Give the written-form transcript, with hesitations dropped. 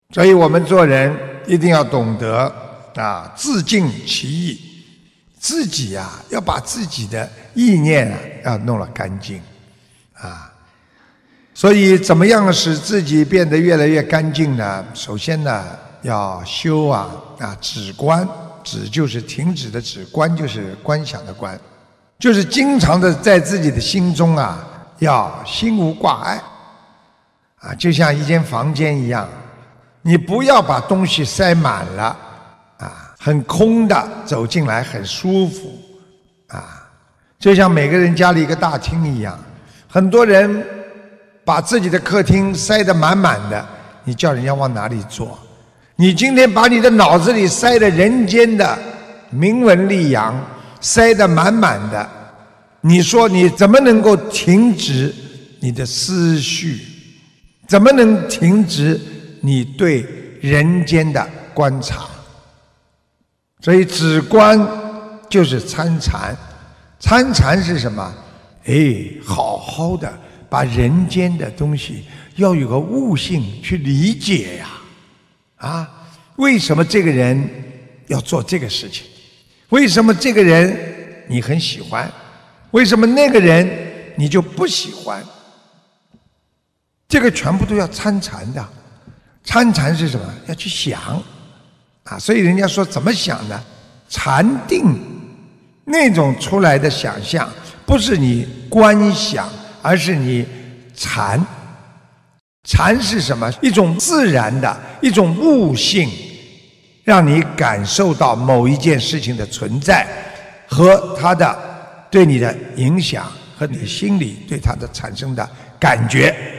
所以我们做人一定要懂得自净其意，自己要把自己的意念要弄了干净所以怎么样使自己变得越来越干净呢？首先呢，要修止观，止就是停止的止，观就是观想的观，就是经常的在自己的心中要心无挂碍就像一间房间一样，你不要把东西塞满了很空的走进来很舒服就像每个人家里一个大厅一样，很多人把自己的客厅塞得满满的，你叫人家往哪里坐？你今天把你的脑子里塞得人间的名闻利养，塞得满满的，你说你怎么能够停止你的思绪？怎么能停止你对人间的观察？所以止观就是参禅。参禅是什么？好好的把人间的东西要有个悟性去理解为什么这个人要做这个事情？为什么这个人你很喜欢？为什么那个人你就不喜欢？这个全部都要参禅的。参禅是什么？要去想所以人家说怎么想呢？禅定那种出来的想象，不是你观想，而是你禅。禅是什么？一种自然的一种悟性，让你感受到某一件事情的存在和它的对你的影响，和你心里对它的产生的感觉。